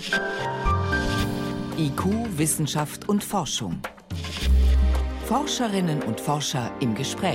IQ, Wissenschaft und Forschung. Forscherinnen und Forscher im Gespräch.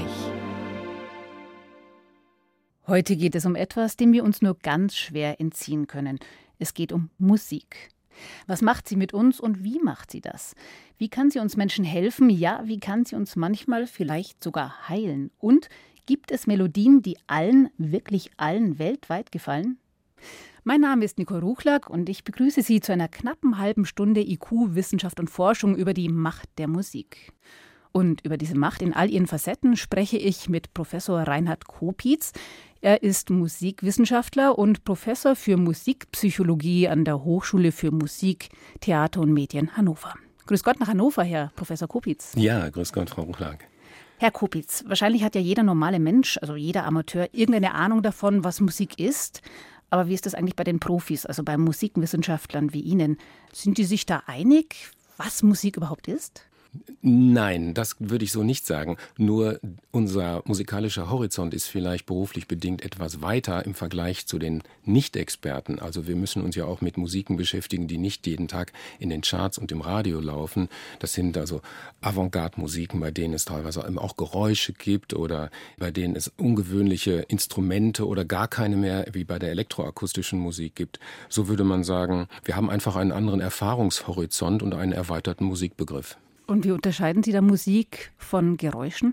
Heute geht es um etwas, dem wir uns nur ganz schwer entziehen können. Es geht um Musik. Was macht sie mit uns und wie macht sie das? Wie kann sie uns Menschen helfen? Ja, wie kann sie uns manchmal vielleicht sogar heilen? Und gibt es Melodien, die allen, wirklich allen weltweit gefallen? Mein Name ist Nicole Ruchlack und ich begrüße Sie zu einer knappen halben Stunde IQ, Wissenschaft und Forschung über die Macht der Musik. Und über diese Macht in all ihren Facetten spreche ich mit Professor Reinhard Kopitz. Er ist Musikwissenschaftler und Professor für Musikpsychologie an der Hochschule für Musik, Theater und Medien Hannover. Grüß Gott nach Hannover, Herr Professor Kopitz. Ja, grüß Gott, Frau Ruchlack. Herr Kopitz, wahrscheinlich hat ja jeder normale Mensch, also jeder Amateur, irgendeine Ahnung davon, was Musik ist. Aber wie ist das eigentlich bei den Profis, also bei Musikwissenschaftlern wie Ihnen? Sind die sich da einig, was Musik überhaupt ist? Nein, das würde ich so nicht sagen. Nur unser musikalischer Horizont ist vielleicht beruflich bedingt etwas weiter im Vergleich zu den Nicht-Experten. Also wir müssen uns ja auch mit Musiken beschäftigen, die nicht jeden Tag in den Charts und im Radio laufen. Das sind also Avantgarde-Musiken, bei denen es teilweise auch Geräusche gibt oder bei denen es ungewöhnliche Instrumente oder gar keine mehr, wie bei der elektroakustischen Musik gibt. So würde man sagen, wir haben einfach einen anderen Erfahrungshorizont und einen erweiterten Musikbegriff. Und wie unterscheiden Sie da Musik von Geräuschen?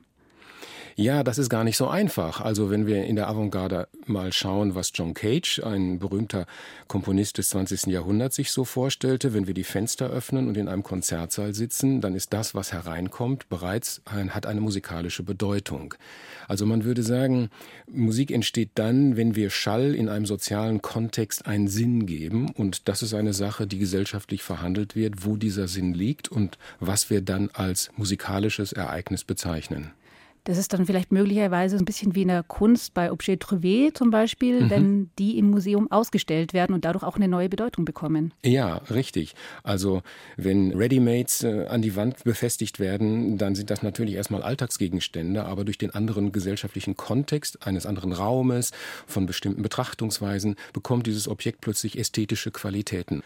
Ja, das ist gar nicht so einfach. Also wenn wir in der Avantgarde mal schauen, was John Cage, ein berühmter Komponist des 20. Jahrhunderts, sich so vorstellte, wenn wir die Fenster öffnen und in einem Konzertsaal sitzen, dann ist das, was hereinkommt, hat eine musikalische Bedeutung. Also man würde sagen, Musik entsteht dann, wenn wir Schall in einem sozialen Kontext einen Sinn geben. Und das ist eine Sache, die gesellschaftlich verhandelt wird, wo dieser Sinn liegt und was wir dann als musikalisches Ereignis bezeichnen. Das ist dann vielleicht möglicherweise ein bisschen wie in der Kunst bei Objets Trouvés zum Beispiel, wenn die im Museum ausgestellt werden und dadurch auch eine neue Bedeutung bekommen. Ja, richtig. Also wenn Readymates an die Wand befestigt werden, dann sind das natürlich erstmal Alltagsgegenstände, aber durch den anderen gesellschaftlichen Kontext eines anderen Raumes, von bestimmten Betrachtungsweisen, bekommt dieses Objekt plötzlich ästhetische Qualitäten.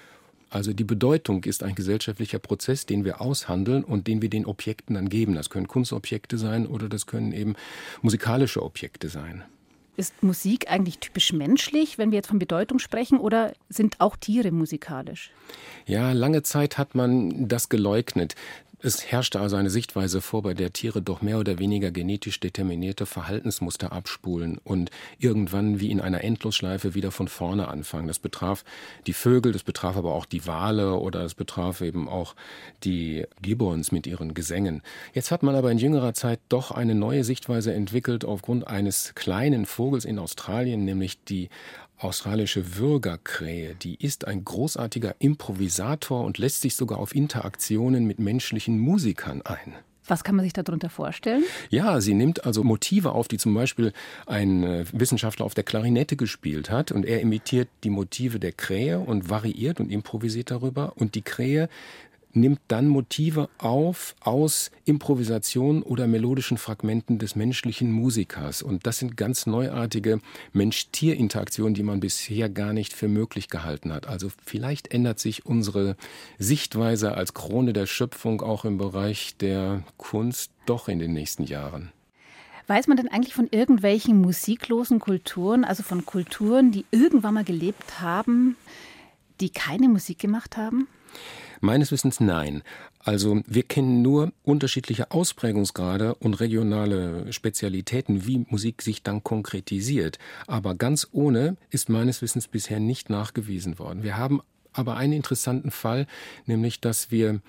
Also die Bedeutung ist ein gesellschaftlicher Prozess, den wir aushandeln und den wir den Objekten dann geben. Das können Kunstobjekte sein oder das können eben musikalische Objekte sein. Ist Musik eigentlich typisch menschlich, wenn wir jetzt von Bedeutung sprechen, oder sind auch Tiere musikalisch? Ja, lange Zeit hat man das geleugnet. Es herrschte also eine Sichtweise vor, bei der Tiere doch mehr oder weniger genetisch determinierte Verhaltensmuster abspulen und irgendwann wie in einer Endlosschleife wieder von vorne anfangen. Das betraf die Vögel, das betraf aber auch die Wale oder es betraf eben auch die Gibbons mit ihren Gesängen. Jetzt hat man aber in jüngerer Zeit doch eine neue Sichtweise entwickelt aufgrund eines kleinen Vogels in Australien, nämlich die australische Würgerkrähe, die ist ein großartiger Improvisator und lässt sich sogar auf Interaktionen mit menschlichen Musikern ein. Was kann man sich darunter vorstellen? Ja, sie nimmt also Motive auf, die zum Beispiel ein Wissenschaftler auf der Klarinette gespielt hat und er imitiert die Motive der Krähe und variiert und improvisiert darüber und die Krähe nimmt dann Motive auf aus Improvisation oder melodischen Fragmenten des menschlichen Musikers. Und das sind ganz neuartige Mensch-Tier-Interaktionen, die man bisher gar nicht für möglich gehalten hat. Also vielleicht ändert sich unsere Sichtweise als Krone der Schöpfung auch im Bereich der Kunst doch in den nächsten Jahren. Weiß man denn eigentlich von irgendwelchen musiklosen Kulturen, also von Kulturen, die irgendwann mal gelebt haben, die keine Musik gemacht haben? Meines Wissens nein. Also wir kennen nur unterschiedliche Ausprägungsgrade und regionale Spezialitäten, wie Musik sich dann konkretisiert. Aber ganz ohne ist meines Wissens bisher nicht nachgewiesen worden. Wir haben aber einen interessanten Fall, nämlich dass wir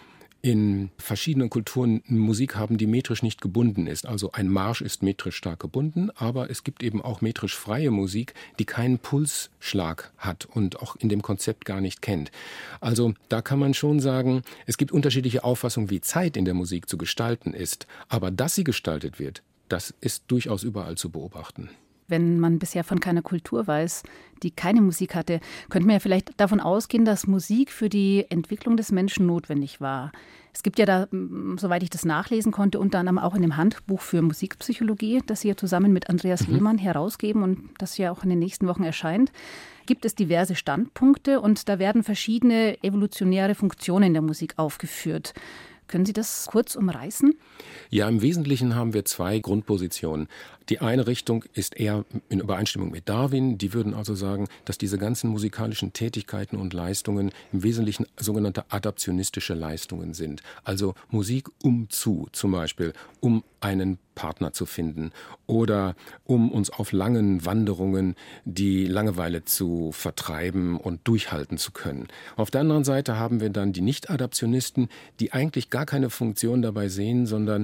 in verschiedenen Kulturen Musik haben, die metrisch nicht gebunden ist. Also ein Marsch ist metrisch stark gebunden, aber es gibt eben auch metrisch freie Musik, die keinen Pulsschlag hat und auch in dem Konzept gar nicht kennt. Also da kann man schon sagen, es gibt unterschiedliche Auffassungen, wie Zeit in der Musik zu gestalten ist. Aber dass sie gestaltet wird, das ist durchaus überall zu beobachten. Wenn man bisher von keiner Kultur weiß, die keine Musik hatte, könnte man ja vielleicht davon ausgehen, dass Musik für die Entwicklung des Menschen notwendig war. Es gibt ja da, soweit ich das nachlesen konnte, unter anderem auch in dem Handbuch für Musikpsychologie, das Sie ja zusammen mit Andreas Lehmann herausgeben und das ja auch in den nächsten Wochen erscheint, gibt es diverse Standpunkte und da werden verschiedene evolutionäre Funktionen der Musik aufgeführt. Können Sie das kurz umreißen? Ja, im Wesentlichen haben wir zwei Grundpositionen. Die eine Richtung ist eher in Übereinstimmung mit Darwin. Die würden also sagen, dass diese ganzen musikalischen Tätigkeiten und Leistungen im Wesentlichen sogenannte adaptionistische Leistungen sind. Also Musik zum Beispiel, um einen Partner zu finden oder um uns auf langen Wanderungen die Langeweile zu vertreiben und durchhalten zu können. Auf der anderen Seite haben wir dann die Nicht-Adaptionisten, die eigentlich gar keine Funktion dabei sehen, sondern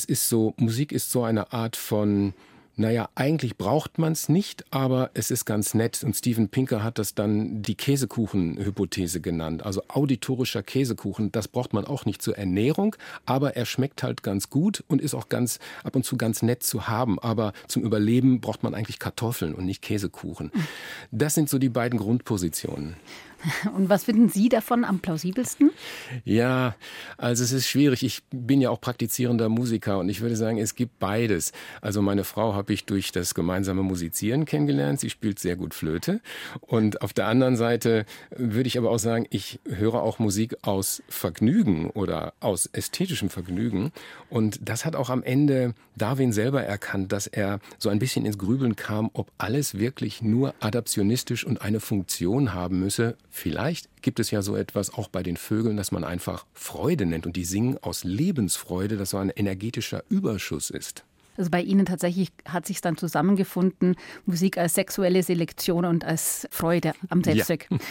Musik ist so eine Art von, eigentlich braucht man es nicht, aber es ist ganz nett. Und Steven Pinker hat das dann die Käsekuchen-Hypothese genannt. Also auditorischer Käsekuchen, das braucht man auch nicht zur Ernährung, aber er schmeckt halt ganz gut und ist auch ab und zu ganz nett zu haben. Aber zum Überleben braucht man eigentlich Kartoffeln und nicht Käsekuchen. Das sind so die beiden Grundpositionen. Und was finden Sie davon am plausibelsten? Ja, also es ist schwierig. Ich bin ja auch praktizierender Musiker und ich würde sagen, es gibt beides. Also meine Frau habe ich durch das gemeinsame Musizieren kennengelernt. Sie spielt sehr gut Flöte. Und auf der anderen Seite würde ich aber auch sagen, ich höre auch Musik aus Vergnügen oder aus ästhetischem Vergnügen. Und das hat auch am Ende Darwin selber erkannt, dass er so ein bisschen ins Grübeln kam, ob alles wirklich nur adaptionistisch und eine Funktion haben müsse. Vielleicht gibt es ja so etwas auch bei den Vögeln, das man einfach Freude nennt und die singen aus Lebensfreude, das so ein energetischer Überschuss ist. Also bei Ihnen tatsächlich hat sich dann zusammengefunden, Musik als sexuelle Selektion und als Freude am Selbstzweck. Ja.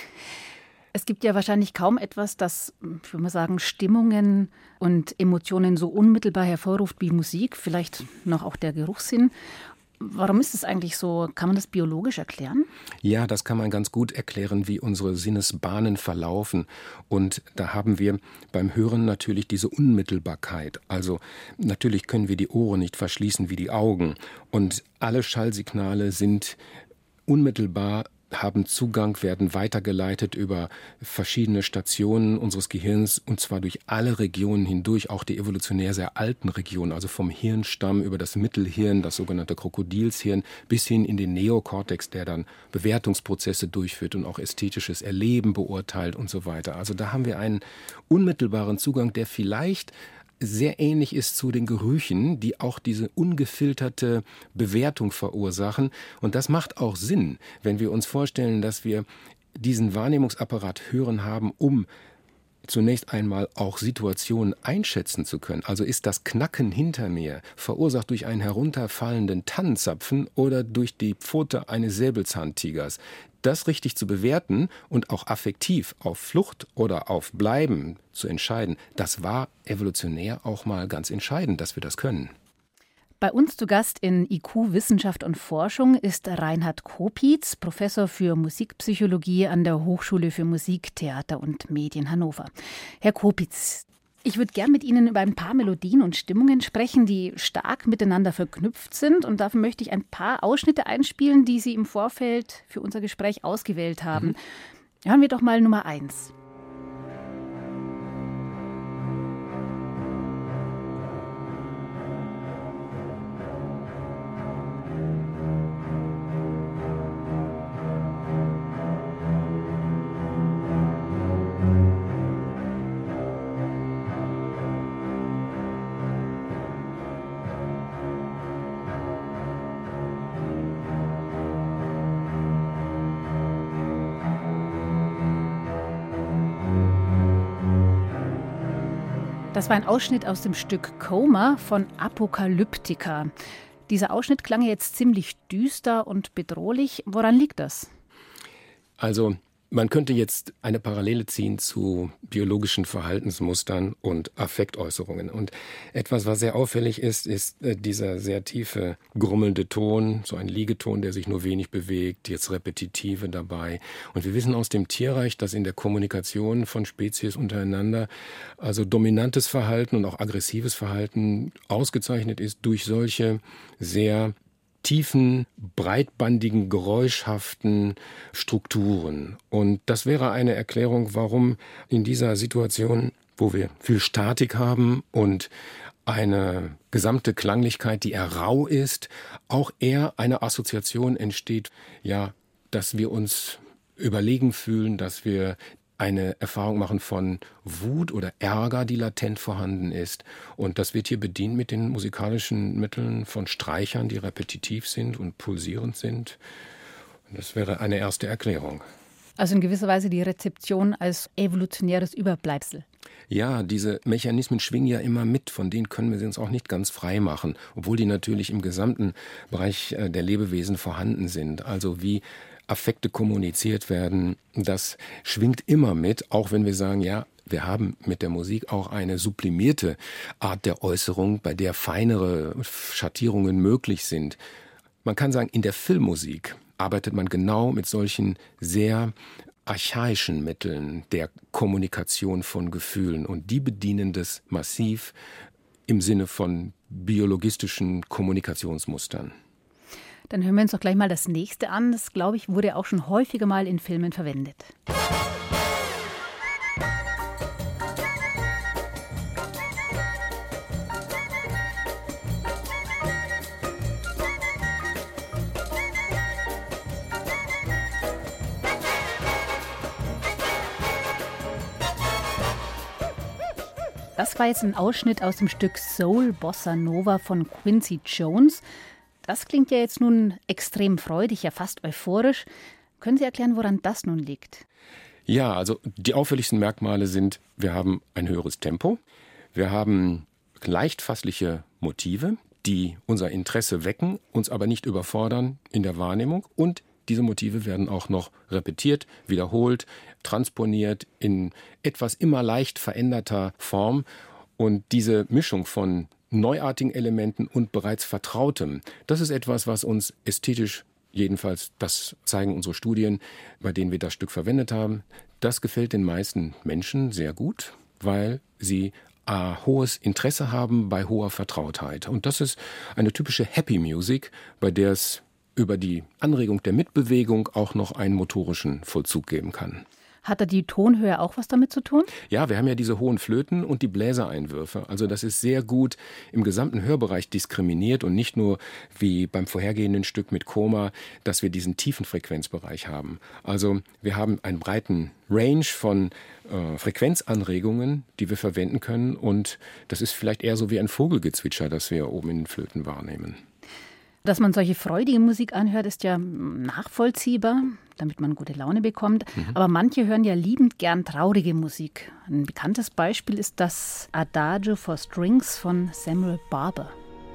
Es gibt ja wahrscheinlich kaum etwas, das, ich würde mal sagen, Stimmungen und Emotionen so unmittelbar hervorruft wie Musik, vielleicht noch auch der Geruchssinn. Warum ist es eigentlich so? Kann man das biologisch erklären? Ja, das kann man ganz gut erklären, wie unsere Sinnesbahnen verlaufen. Und da haben wir beim Hören natürlich diese Unmittelbarkeit. Also natürlich können wir die Ohren nicht verschließen wie die Augen. Und alle Schallsignale sind unmittelbar, haben Zugang, werden weitergeleitet über verschiedene Stationen unseres Gehirns und zwar durch alle Regionen hindurch, auch die evolutionär sehr alten Regionen, also vom Hirnstamm über das Mittelhirn, das sogenannte Krokodilshirn, bis hin in den Neokortex, der dann Bewertungsprozesse durchführt und auch ästhetisches Erleben beurteilt und so weiter. Also da haben wir einen unmittelbaren Zugang, der vielleicht sehr ähnlich ist zu den Gerüchen, die auch diese ungefilterte Bewertung verursachen. Und das macht auch Sinn, wenn wir uns vorstellen, dass wir diesen Wahrnehmungsapparat Hören haben, um zunächst einmal auch Situationen einschätzen zu können. Also ist das Knacken hinter mir verursacht durch einen herunterfallenden Tannenzapfen oder durch die Pfote eines Säbelzahntigers? Das richtig zu bewerten und auch affektiv auf Flucht oder auf Bleiben zu entscheiden, das war evolutionär auch mal ganz entscheidend, dass wir das können. Bei uns zu Gast in IQ Wissenschaft und Forschung ist Reinhard Kopitz, Professor für Musikpsychologie an der Hochschule für Musik, Theater und Medien Hannover. Herr Kopitz, ich würde gern mit Ihnen über ein paar Melodien und Stimmungen sprechen, die stark miteinander verknüpft sind. Und dafür möchte ich ein paar Ausschnitte einspielen, die Sie im Vorfeld für unser Gespräch ausgewählt haben. Hören wir doch mal Nummer 1. Das war ein Ausschnitt aus dem Stück Coma von Apocalyptica. Dieser Ausschnitt klang jetzt ziemlich düster und bedrohlich. Woran liegt das? Also man könnte jetzt eine Parallele ziehen zu biologischen Verhaltensmustern und Affektäußerungen. Und etwas, was sehr auffällig ist dieser sehr tiefe, grummelnde Ton, so ein Liegeton, der sich nur wenig bewegt, jetzt Repetitive dabei. Und wir wissen aus dem Tierreich, dass in der Kommunikation von Spezies untereinander also dominantes Verhalten und auch aggressives Verhalten ausgezeichnet ist durch solche sehr tiefen, breitbandigen, geräuschhaften Strukturen. Und das wäre eine Erklärung, warum in dieser Situation, wo wir viel Statik haben und eine gesamte Klanglichkeit, die eher rau ist, auch eher eine Assoziation entsteht, ja, dass wir uns überlegen fühlen, dass wir eine Erfahrung machen von Wut oder Ärger, die latent vorhanden ist. Und das wird hier bedient mit den musikalischen Mitteln von Streichern, die repetitiv sind und pulsierend sind. Und das wäre eine erste Erklärung. Also in gewisser Weise die Rezeption als evolutionäres Überbleibsel. Ja, diese Mechanismen schwingen ja immer mit, von denen können wir uns auch nicht ganz frei machen, obwohl die natürlich im gesamten Bereich der Lebewesen vorhanden sind. Also wie Affekte kommuniziert werden, das schwingt immer mit, auch wenn wir sagen, ja, wir haben mit der Musik auch eine sublimierte Art der Äußerung, bei der feinere Schattierungen möglich sind. Man kann sagen, in der Filmmusik arbeitet man genau mit solchen sehr archaischen Mitteln der Kommunikation von Gefühlen und die bedienen das massiv im Sinne von biologistischen Kommunikationsmustern. Dann hören wir uns doch gleich mal das nächste an. Das, glaube ich, wurde auch schon häufiger mal in Filmen verwendet. Das war jetzt ein Ausschnitt aus dem Stück Soul Bossa Nova von Quincy Jones. Das klingt ja jetzt nun extrem freudig, ja fast euphorisch. Können Sie erklären, woran das nun liegt? Ja, also die auffälligsten Merkmale sind, wir haben ein höheres Tempo, wir haben leicht fassliche Motive, die unser Interesse wecken, uns aber nicht überfordern in der Wahrnehmung und diese Motive werden auch noch repetiert, wiederholt, transponiert in etwas immer leicht veränderter Form und diese Mischung von neuartigen Elementen und bereits Vertrautem. Das ist etwas, was uns ästhetisch, jedenfalls, das zeigen unsere Studien, bei denen wir das Stück verwendet haben, das gefällt den meisten Menschen sehr gut, weil sie hohes Interesse haben bei hoher Vertrautheit. Und das ist eine typische Happy Music, bei der es über die Anregung der Mitbewegung auch noch einen motorischen Vollzug geben kann. Hat da die Tonhöhe auch was damit zu tun? Ja, wir haben ja diese hohen Flöten und die Bläsereinwürfe. Also das ist sehr gut im gesamten Hörbereich diskriminiert und nicht nur wie beim vorhergehenden Stück mit Koma, dass wir diesen tiefen Frequenzbereich haben. Also wir haben einen breiten Range von Frequenzanregungen, die wir verwenden können und das ist vielleicht eher so wie ein Vogelgezwitscher, das wir oben in den Flöten wahrnehmen. Dass man solche freudige Musik anhört, ist ja nachvollziehbar, damit man gute Laune bekommt. Aber manche hören ja liebend gern traurige Musik. Ein bekanntes Beispiel ist das Adagio for Strings von Samuel Barber.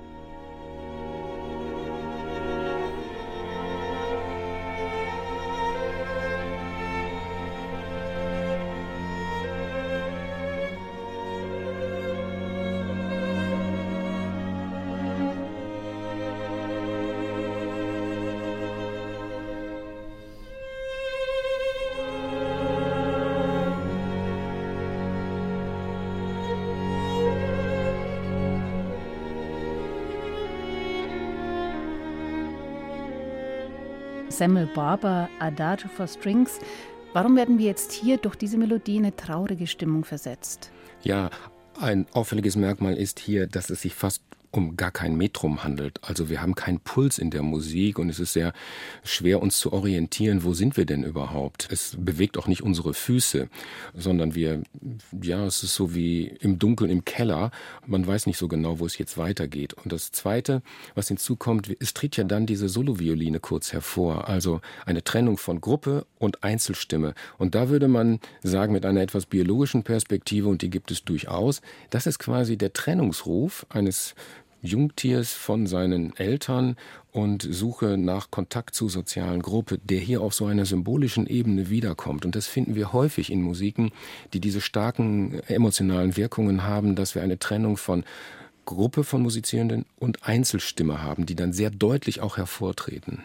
Samuel Barber, Adagio for Strings. Warum werden wir jetzt hier durch diese Melodie in eine traurige Stimmung versetzt? Ja, ein auffälliges Merkmal ist hier, dass es sich fast um gar kein Metrum handelt. Also wir haben keinen Puls in der Musik und es ist sehr schwer, uns zu orientieren, wo sind wir denn überhaupt. Es bewegt auch nicht unsere Füße, sondern es ist so wie im Dunkeln im Keller. Man weiß nicht so genau, wo es jetzt weitergeht. Und das Zweite, was hinzukommt, es tritt ja dann diese Solovioline kurz hervor. Also eine Trennung von Gruppe und Einzelstimme. Und da würde man sagen, mit einer etwas biologischen Perspektive, und die gibt es durchaus, das ist quasi der Trennungsruf eines Jungtiers von seinen Eltern und Suche nach Kontakt zur sozialen Gruppe, der hier auf so einer symbolischen Ebene wiederkommt. Und das finden wir häufig in Musiken, die diese starken emotionalen Wirkungen haben, dass wir eine Trennung von Gruppe von Musizierenden und Einzelstimme haben, die dann sehr deutlich auch hervortreten.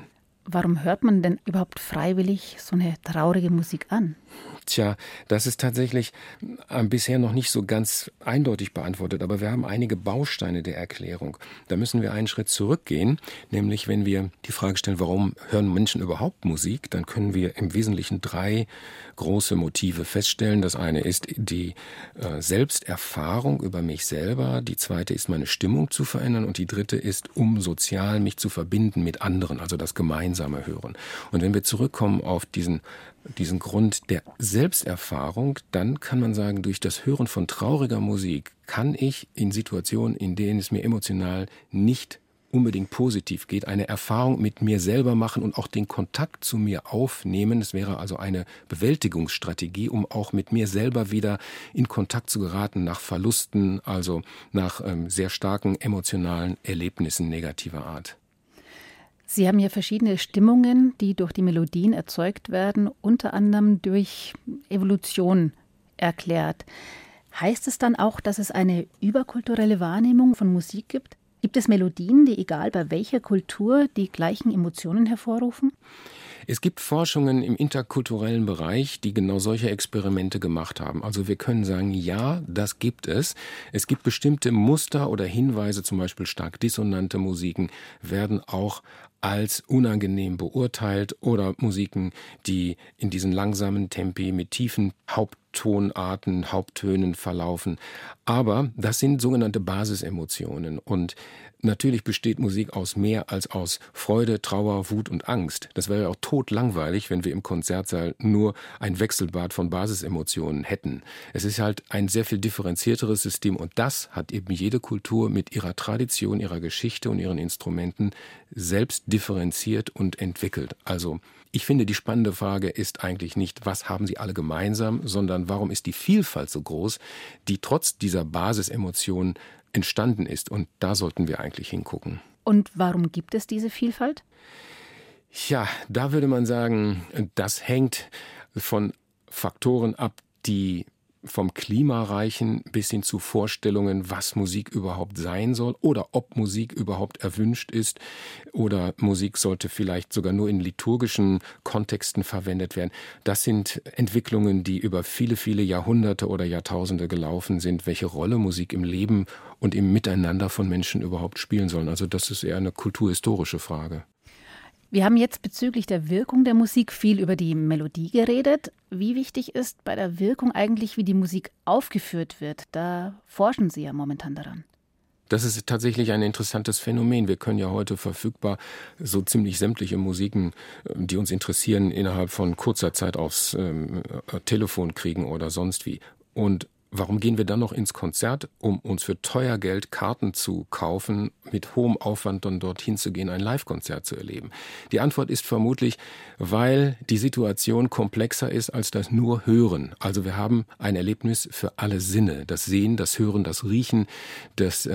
Warum hört man denn überhaupt freiwillig so eine traurige Musik an? Tja, das ist tatsächlich bisher noch nicht so ganz eindeutig beantwortet, aber wir haben einige Bausteine der Erklärung. Da müssen wir einen Schritt zurückgehen, nämlich wenn wir die Frage stellen, warum hören Menschen überhaupt Musik, dann können wir im Wesentlichen 3 große Motive feststellen. Das eine ist die Selbsterfahrung über mich selber, die zweite ist, meine Stimmung zu verändern und die dritte ist, um sozial mich zu verbinden mit anderen, also das gemeinsame Hören. Und wenn wir zurückkommen auf diesen Grund der Selbsterfahrung, dann kann man sagen, durch das Hören von trauriger Musik kann ich in Situationen, in denen es mir emotional nicht unbedingt positiv geht, eine Erfahrung mit mir selber machen und auch den Kontakt zu mir aufnehmen. Es wäre also eine Bewältigungsstrategie, um auch mit mir selber wieder in Kontakt zu geraten nach Verlusten, also nach sehr starken emotionalen Erlebnissen negativer Art. Sie haben ja verschiedene Stimmungen, die durch die Melodien erzeugt werden, unter anderem durch Evolution erklärt. Heißt es dann auch, dass es eine überkulturelle Wahrnehmung von Musik gibt? Gibt es Melodien, die egal bei welcher Kultur die gleichen Emotionen hervorrufen? Es gibt Forschungen im interkulturellen Bereich, die genau solche Experimente gemacht haben. Also wir können sagen, ja, das gibt es. Es gibt bestimmte Muster oder Hinweise, zum Beispiel stark dissonante Musiken, werden auch als unangenehm beurteilt oder Musiken, die in diesen langsamen Tempi mit tiefen Haupttonarten, Haupttönen verlaufen. Aber das sind sogenannte Basisemotionen und natürlich besteht Musik aus mehr als aus Freude, Trauer, Wut und Angst. Das wäre ja auch totlangweilig, wenn wir im Konzertsaal nur ein Wechselbad von Basisemotionen hätten. Es ist halt ein sehr viel differenzierteres System und das hat eben jede Kultur mit ihrer Tradition, ihrer Geschichte und ihren Instrumenten selbst differenziert und entwickelt. Also ich finde, die spannende Frage ist eigentlich nicht, was haben sie alle gemeinsam, sondern warum ist die Vielfalt so groß, die trotz dieser Basisemotionen entstanden ist. Und da sollten wir eigentlich hingucken. Und warum gibt es diese Vielfalt? Ja, da würde man sagen, das hängt von Faktoren ab, die vom Klima reichen bis hin zu Vorstellungen, was Musik überhaupt sein soll oder ob Musik überhaupt erwünscht ist oder Musik sollte vielleicht sogar nur in liturgischen Kontexten verwendet werden. Das sind Entwicklungen, die über viele, viele Jahrhunderte oder Jahrtausende gelaufen sind, welche Rolle Musik im Leben und im Miteinander von Menschen überhaupt spielen soll. Also das ist eher eine kulturhistorische Frage. Wir haben jetzt bezüglich der Wirkung der Musik viel über die Melodie geredet. Wie wichtig ist bei der Wirkung eigentlich, wie die Musik aufgeführt wird? Da forschen Sie ja momentan daran. Das ist tatsächlich ein interessantes Phänomen. Wir können ja heute verfügbar so ziemlich sämtliche Musiken, die uns interessieren, innerhalb von kurzer Zeit aufs Telefon kriegen oder sonst wie. Und warum gehen wir dann noch ins Konzert, um uns für teuer Geld Karten zu kaufen, mit hohem Aufwand dann dorthin zu gehen, ein Live-Konzert zu erleben? Die Antwort ist vermutlich, weil die Situation komplexer ist als das nur Hören. Also wir haben ein Erlebnis für alle Sinne, das Sehen, das Hören, das Riechen, das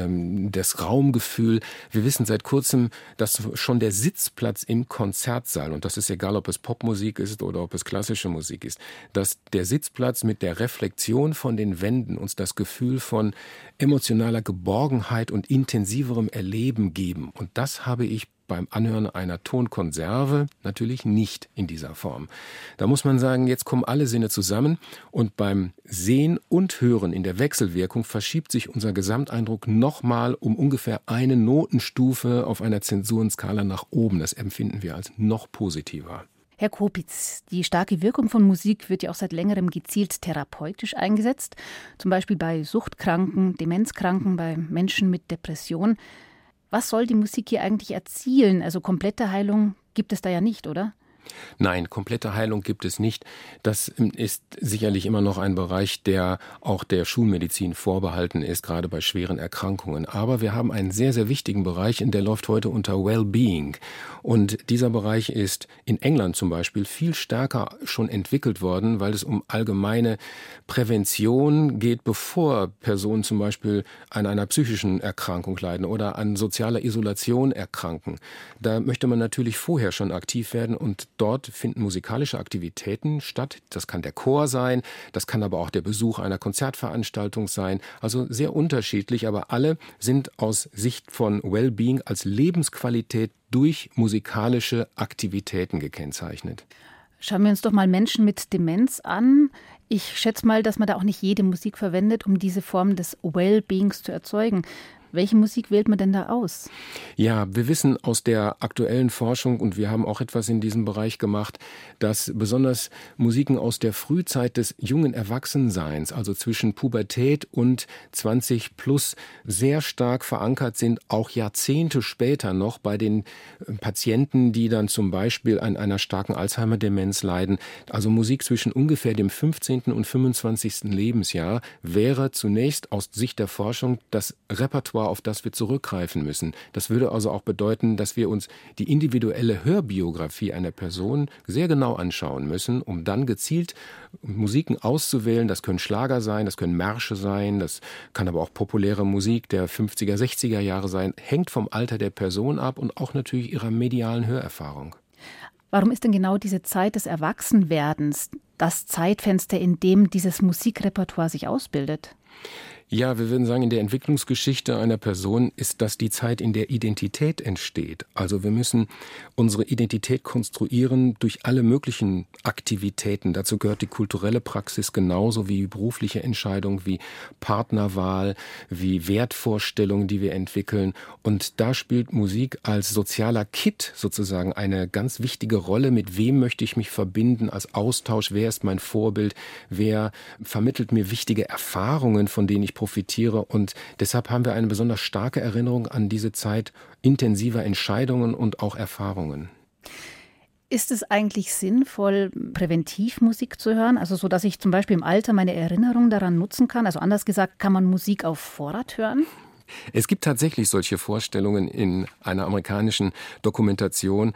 Raumgefühl. Wir wissen seit kurzem, dass schon der Sitzplatz im Konzertsaal, und das ist egal, ob es Popmusik ist oder ob es klassische Musik ist, dass der Sitzplatz mit der Reflexion von den Wänden uns das Gefühl von emotionaler Geborgenheit und intensiverem Erleben geben. Und das habe ich beim Anhören einer Tonkonserve natürlich nicht in dieser Form. Da muss man sagen, jetzt kommen alle Sinne zusammen und beim Sehen und Hören in der Wechselwirkung verschiebt sich unser Gesamteindruck nochmal um ungefähr eine Notenstufe auf einer Zensurenskala nach oben. Das empfinden wir als noch positiver. Herr Kopitz, die starke Wirkung von Musik wird ja auch seit längerem gezielt therapeutisch eingesetzt, zum Beispiel bei Suchtkranken, Demenzkranken, bei Menschen mit Depression. Was soll die Musik hier eigentlich erzielen? Also komplette Heilung gibt es da ja nicht, oder? Nein, komplette Heilung gibt es nicht. Das ist sicherlich immer noch ein Bereich, der auch der Schulmedizin vorbehalten ist, gerade bei schweren Erkrankungen. Aber wir haben einen sehr, sehr wichtigen Bereich, und der läuft heute unter Wellbeing. Und dieser Bereich ist in England zum Beispiel viel stärker schon entwickelt worden, weil es um allgemeine Prävention geht, bevor Personen zum Beispiel an einer psychischen Erkrankung leiden oder an sozialer Isolation erkranken. Da möchte man natürlich vorher schon aktiv werden, und dort finden musikalische Aktivitäten statt. Das kann der Chor sein, das kann aber auch der Besuch einer Konzertveranstaltung sein. Also sehr unterschiedlich, aber alle sind aus Sicht von Wellbeing als Lebensqualität durch musikalische Aktivitäten gekennzeichnet. Schauen wir uns doch mal Menschen mit Demenz an. Ich schätze mal, dass man da auch nicht jede Musik verwendet, um diese Form des Wellbeings zu erzeugen. Welche Musik wählt man denn da aus? Ja, wir wissen aus der aktuellen Forschung, und wir haben auch etwas in diesem Bereich gemacht, dass besonders Musiken aus der Frühzeit des jungen Erwachsenseins, also zwischen Pubertät und 20 plus, sehr stark verankert sind, auch Jahrzehnte später noch bei den Patienten, die dann zum Beispiel an einer starken Alzheimer-Demenz leiden. Also Musik zwischen ungefähr dem 15. und 25. Lebensjahr wäre zunächst aus Sicht der Forschung das Repertoire, auf das wir zurückgreifen müssen. Das würde also auch bedeuten, dass wir uns die individuelle Hörbiografie einer Person sehr genau anschauen müssen, um dann gezielt Musiken auszuwählen. Das können Schlager sein, das können Märsche sein, das kann aber auch populäre Musik der 50er, 60er Jahre sein. Hängt vom Alter der Person ab und auch natürlich ihrer medialen Hörerfahrung. Warum ist denn genau diese Zeit des Erwachsenwerdens das Zeitfenster, in dem dieses Musikrepertoire sich ausbildet? Ja, wir würden sagen, in der Entwicklungsgeschichte einer Person ist das die Zeit, in der Identität entsteht. Also wir müssen unsere Identität konstruieren durch alle möglichen Aktivitäten. Dazu gehört die kulturelle Praxis genauso wie berufliche Entscheidungen, wie Partnerwahl, wie Wertvorstellungen, die wir entwickeln. Und da spielt Musik als sozialer Kit sozusagen eine ganz wichtige Rolle. Mit wem möchte ich mich verbinden als Austausch? Wer ist mein Vorbild? Wer vermittelt mir wichtige Erfahrungen, von denen ich profitiere, und deshalb haben wir eine besonders starke Erinnerung an diese Zeit intensiver Entscheidungen und auch Erfahrungen. Ist es eigentlich sinnvoll, präventiv Musik zu hören? Also so, dass ich zum Beispiel im Alter meine Erinnerungen daran nutzen kann? Also anders gesagt, kann man Musik auf Vorrat hören? Es gibt tatsächlich solche Vorstellungen in einer amerikanischen Dokumentation,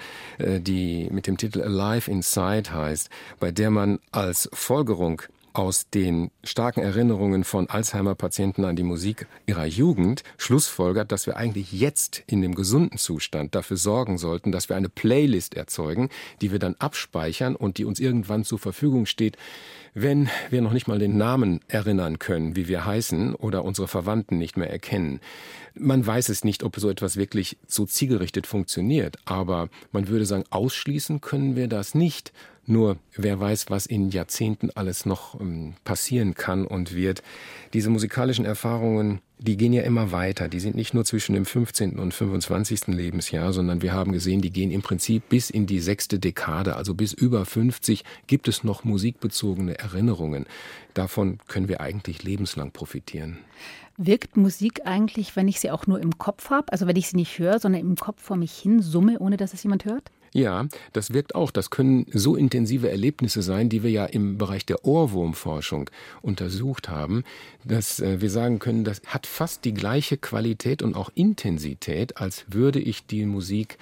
die mit dem Titel Alive Inside heißt, bei der man als Folgerung aus den starken Erinnerungen von Alzheimer-Patienten an die Musik ihrer Jugend schlussfolgert, dass wir eigentlich jetzt in dem gesunden Zustand dafür sorgen sollten, dass wir eine Playlist erzeugen, die wir dann abspeichern und die uns irgendwann zur Verfügung steht, wenn wir noch nicht mal den Namen erinnern können, wie wir heißen, oder unsere Verwandten nicht mehr erkennen. Man weiß es nicht, ob so etwas wirklich so zielgerichtet funktioniert, aber man würde sagen, ausschließen können wir das nicht. Nur wer weiß, was in Jahrzehnten alles noch passieren kann und wird. Diese musikalischen Erfahrungen, die gehen ja immer weiter. Die sind nicht nur zwischen dem 15. und 25. Lebensjahr, sondern wir haben gesehen, die gehen im Prinzip bis in die 6. Dekade. Also bis über 50 gibt es noch musikbezogene Erinnerungen. Davon können wir eigentlich lebenslang profitieren. Wirkt Musik eigentlich, wenn ich sie auch nur im Kopf habe? Also wenn ich sie nicht höre, sondern im Kopf vor mich hin summe, ohne dass es jemand hört? Ja, das wirkt auch. Das können so intensive Erlebnisse sein, die wir ja im Bereich der Ohrwurmforschung untersucht haben, dass wir sagen können, das hat fast die gleiche Qualität und auch Intensität, als würde ich die Musik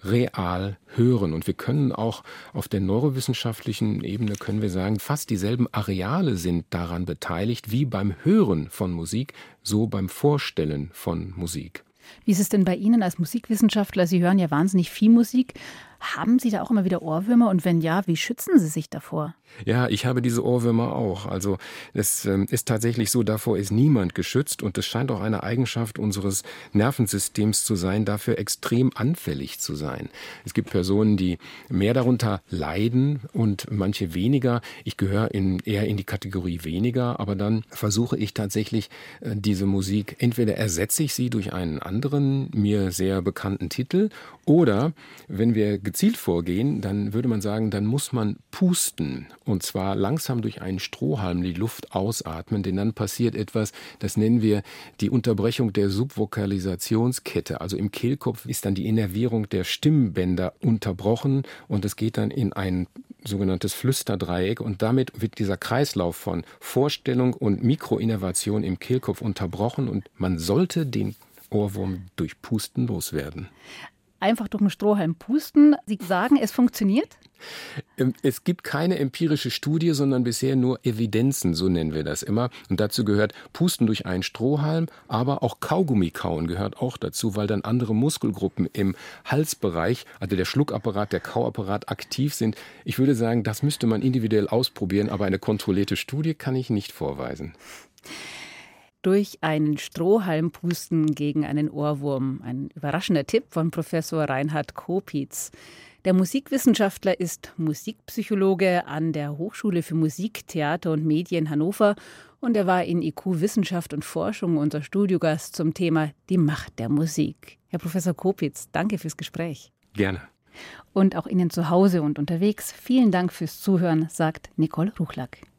real hören. Und wir können auch auf der neurowissenschaftlichen Ebene, können wir sagen, fast dieselben Areale sind daran beteiligt, wie beim Hören von Musik, so beim Vorstellen von Musik. Wie ist es denn bei Ihnen als Musikwissenschaftler? Sie hören ja wahnsinnig viel Musik. Haben Sie da auch immer wieder Ohrwürmer? Und wenn ja, wie schützen Sie sich davor? Ja, ich habe diese Ohrwürmer auch. Also es ist tatsächlich so, davor ist niemand geschützt. Und es scheint auch eine Eigenschaft unseres Nervensystems zu sein, dafür extrem anfällig zu sein. Es gibt Personen, die mehr darunter leiden und manche weniger. Ich gehöre eher in die Kategorie weniger. Aber dann versuche ich tatsächlich diese Musik, entweder ersetze ich sie durch einen anderen, mir sehr bekannten Titel, oder wenn wir gezielt vorgehen, dann würde man sagen, dann muss man pusten. Und zwar langsam durch einen Strohhalm die Luft ausatmen, denn dann passiert etwas, das nennen wir die Unterbrechung der Subvokalisationskette. Also im Kehlkopf ist dann die Innervierung der Stimmbänder unterbrochen und es geht dann in ein sogenanntes Flüsterdreieck und damit wird dieser Kreislauf von Vorstellung und Mikroinnervation im Kehlkopf unterbrochen und man sollte den Ohrwurm durch Pusten loswerden. einfach durch einen Strohhalm pusten. Sie sagen, es funktioniert? Es gibt keine empirische Studie, sondern bisher nur Evidenzen, so nennen wir das immer. Und dazu gehört Pusten durch einen Strohhalm, aber auch Kaugummi kauen gehört auch dazu, weil dann andere Muskelgruppen im Halsbereich, also der Schluckapparat, der Kauapparat aktiv sind. Ich würde sagen, das müsste man individuell ausprobieren, aber eine kontrollierte Studie kann ich nicht vorweisen. Durch einen Strohhalm pusten gegen einen Ohrwurm. Ein überraschender Tipp von Professor Reinhard Kopitz. Der Musikwissenschaftler ist Musikpsychologe an der Hochschule für Musik, Theater und Medien Hannover und er war in IQ Wissenschaft und Forschung unser Studiogast zum Thema Die Macht der Musik. Herr Professor Kopitz, danke fürs Gespräch. Gerne. Und auch Ihnen zu Hause und unterwegs vielen Dank fürs Zuhören, sagt Nicole Ruchlack.